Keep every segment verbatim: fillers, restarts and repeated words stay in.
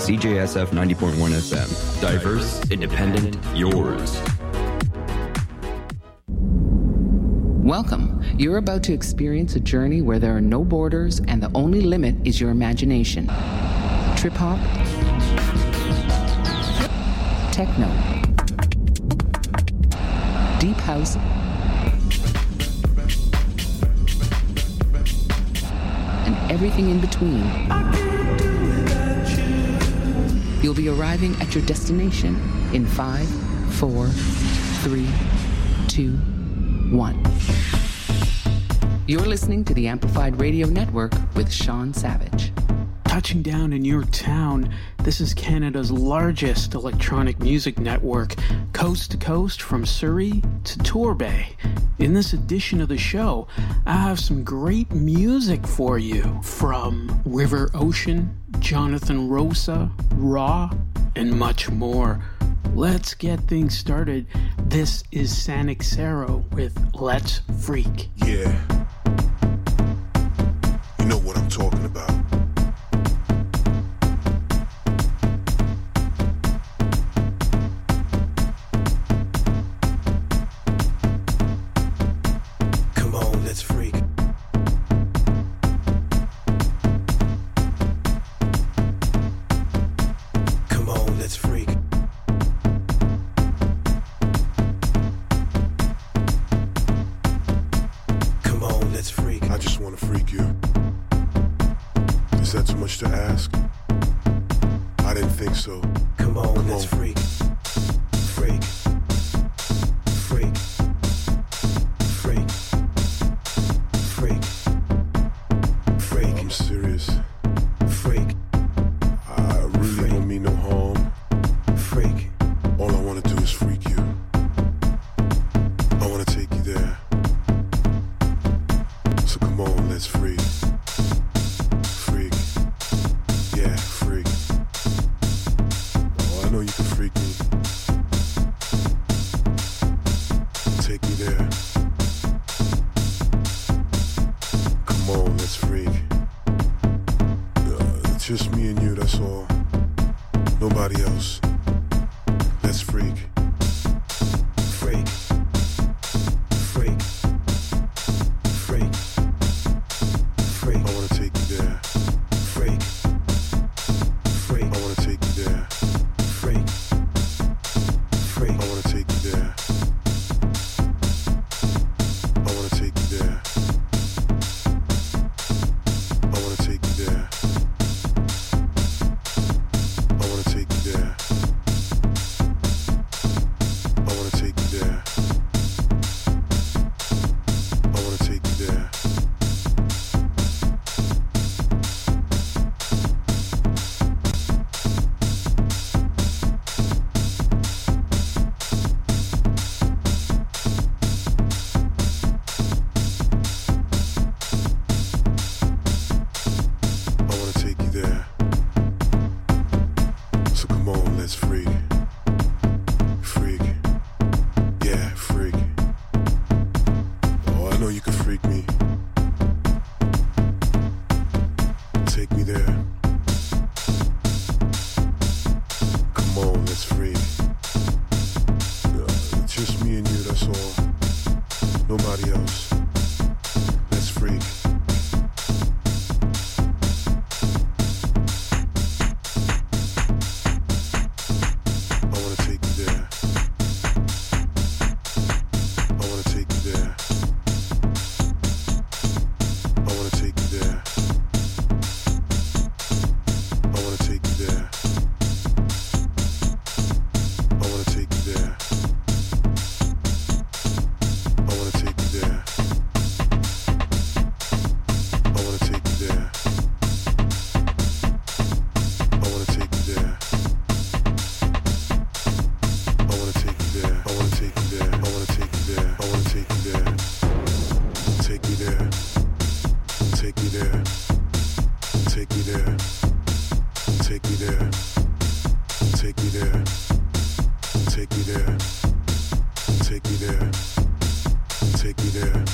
C J S F ninety point one F M. Diverse, independent, yours. Welcome. You're about to experience a journey where there are no borders and the only limit is your imagination. Trip hop, techno, deep house, and everything in between. You'll be arriving at your destination in five, four, three, two, one. You're listening to the Amplified Radio Network with Sean Savage. Touching down in your town, this is Canada's largest electronic music network, coast to coast from Surrey to Torbay. In this edition of the show, I have some great music for you from River Ocean, Jonathan Rosa, Raw, and much more. Let's get things started. This is Sanic Saro with Let's Freak. Yeah. You know what I'm talking about. Come on, let's freak. Come on, let's freak. Come on, let's freak. I just want to freak you. Is that too much to ask? I didn't think so. Come on, Come let's on. freak. Freak. Freak. Freak. Freak. Freak. I'm serious. Freak. I really freak. don't mean no harm. Freak. All I want to do is freak you. I want to take you there. So come on, let's freak. Freak. Yeah, freak. Oh, I know you can freak me. Take me there. Come on, let's freak. Uh, it's just me and you, that's all. Nobody else. Let's freak. Freak. Freak. Freak. Freak. I wanna take you there. Freak. Freak. I wanna take you there. Freak. Freak. I wanna take you there. I wanna take you there. I wanna take you there. I wanna take you there. I wanna take you there. I wanna take you there. I wanna take you there. So come on, let's freak. Freak. Yeah, freak. Oh, I know you can freak me. Take me there. Come on, let's freak. Uh, it's just me and you, that's all. Nobody else. Let's freak. I wanna take you there. I wanna take you there. I wanna take you there. I wanna take you there. I wanna take you there. I wanna take you there. I wanna take you there. I wanna take you there. I wanna take you there. I wanna take you there. I wanna take you there. I wanna take you there. Take me there. Take me there. Take me there. Take me there. Take me there. Take me there. Take me there. Take me there.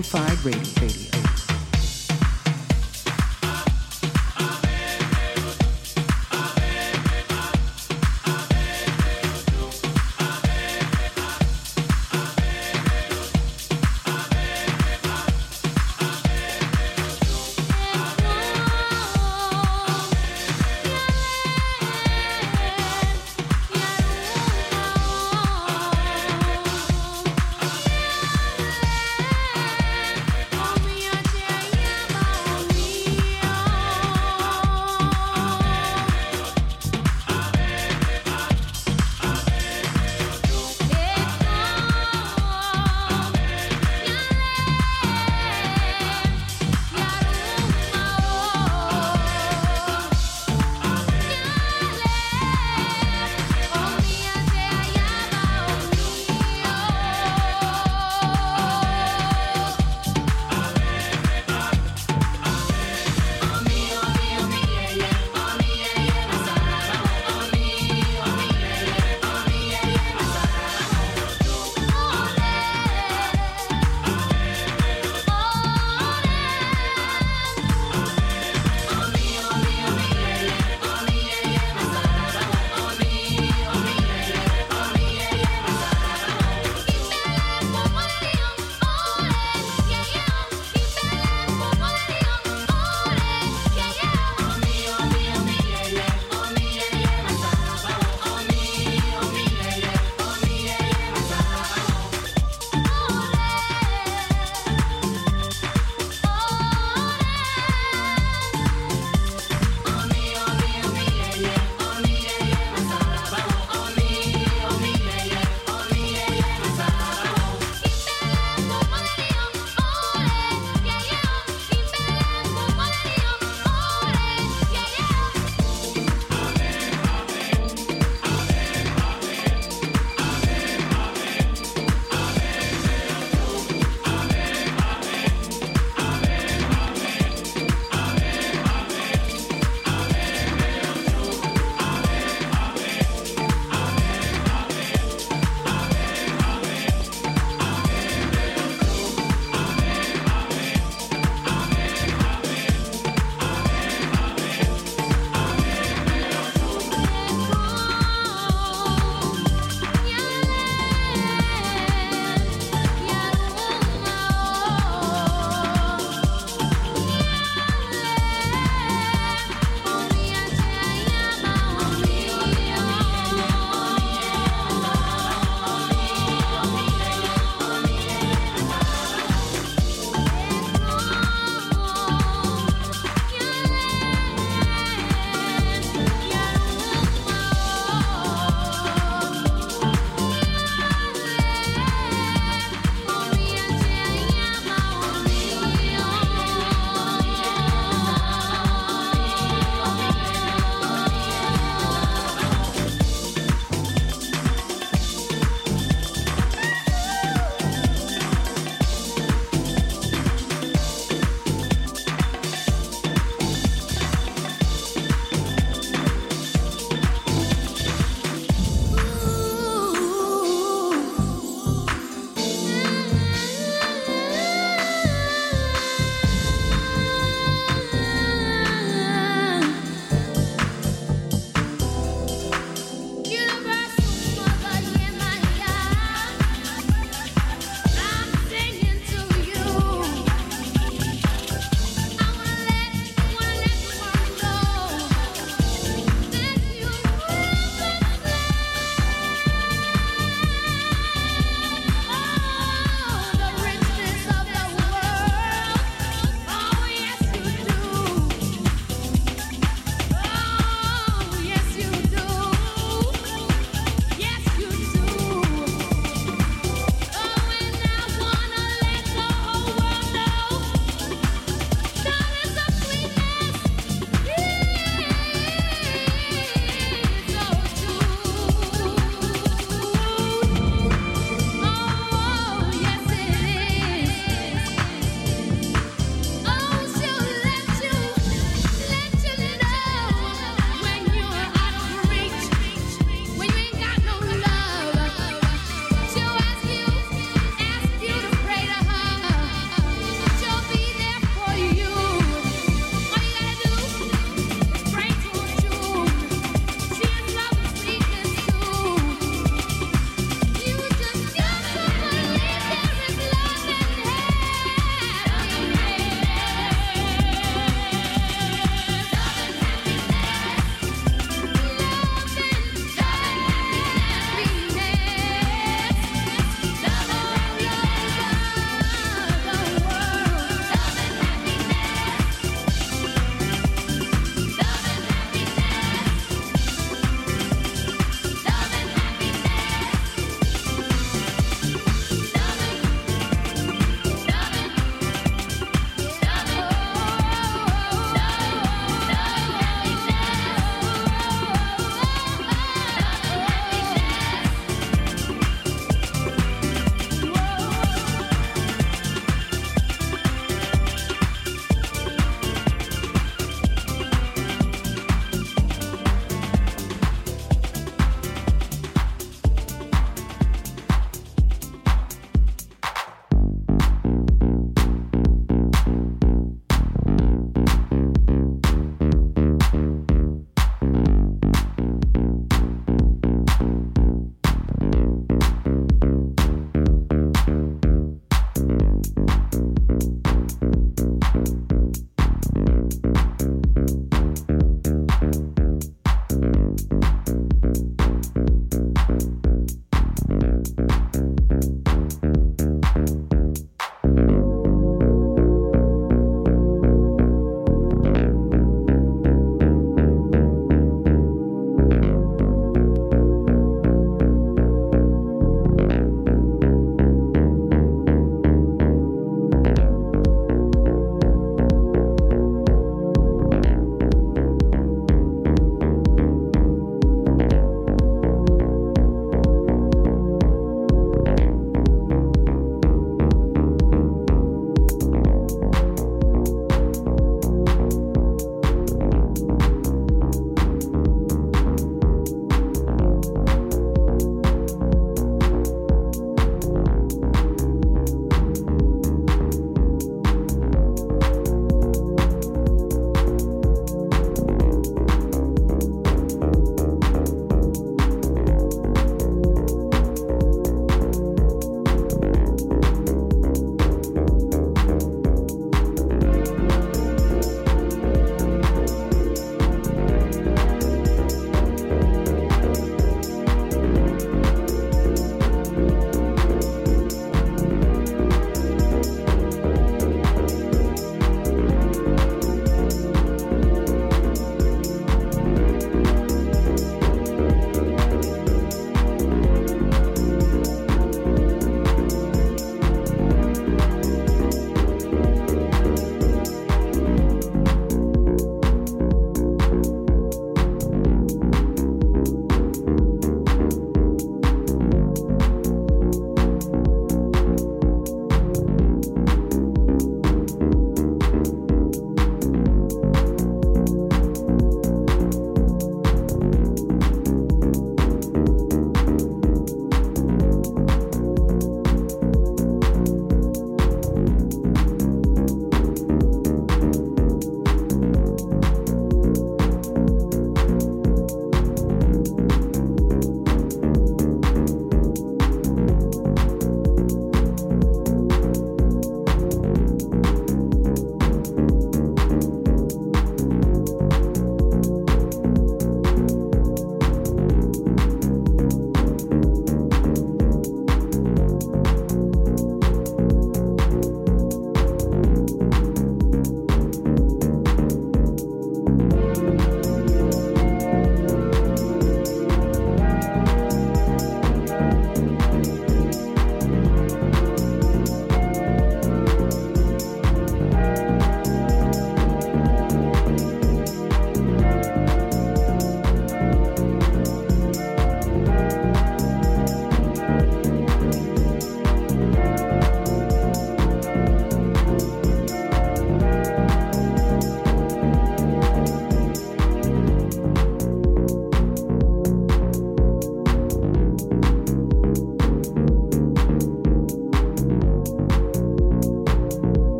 Amplified Radio. Radio. Only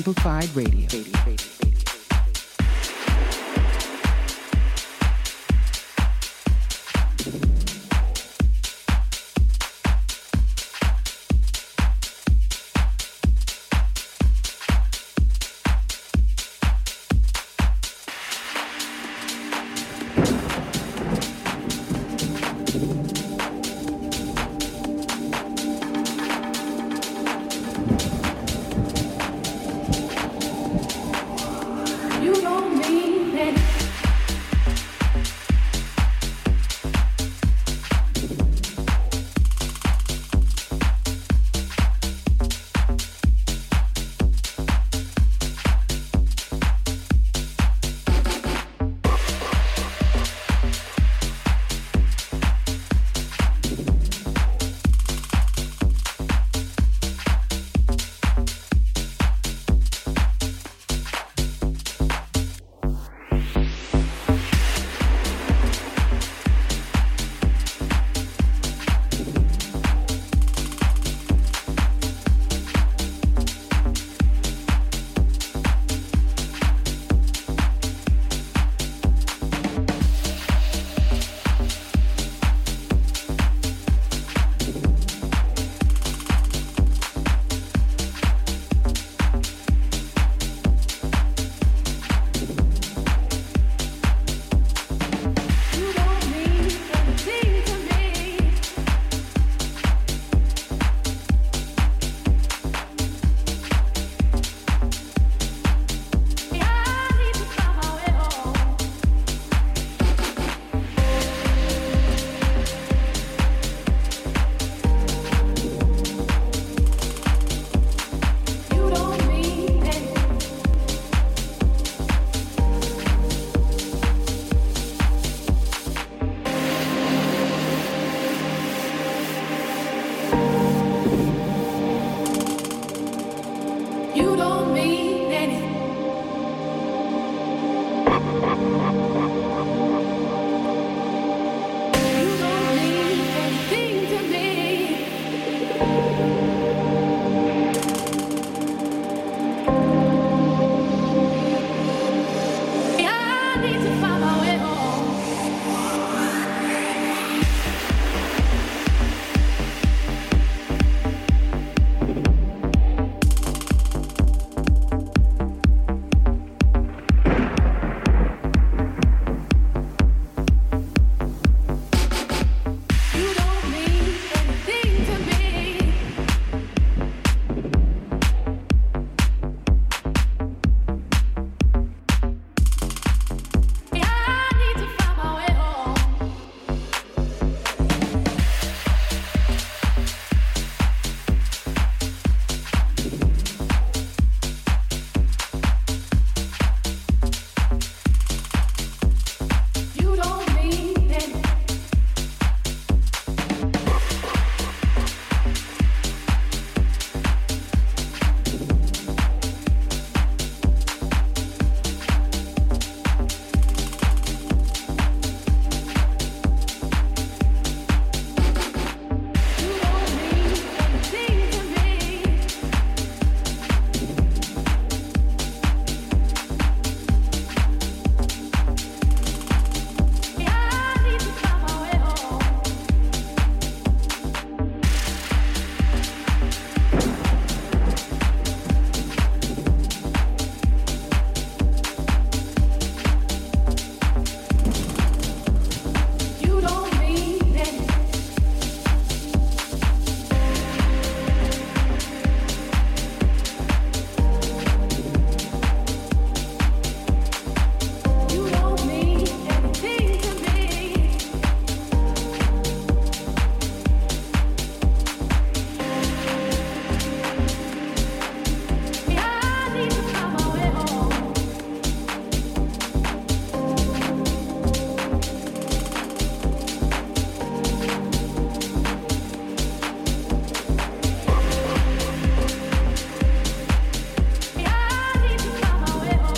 Amplified Radio. Radio, radio, radio.